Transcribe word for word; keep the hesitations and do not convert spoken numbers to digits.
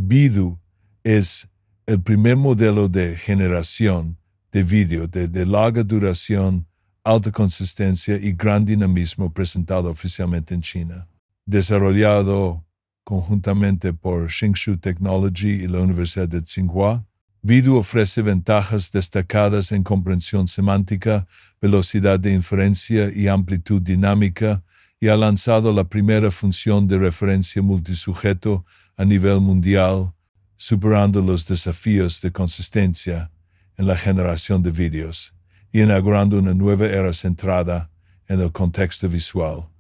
Vidu es el primer modelo de generación de vídeo de, de larga duración, alta consistencia y gran dinamismo presentado oficialmente en China. Desarrollado conjuntamente por Xingshu Technology y la Universidad de Tsinghua, Vidu ofrece ventajas destacadas en comprensión semántica, velocidad de inferencia y amplitud dinámica, y ha lanzado la primera función de referencia multisujeto a nivel mundial, superando los desafíos de consistencia en la generación de vídeos y inaugurando una nueva era centrada en el contexto visual.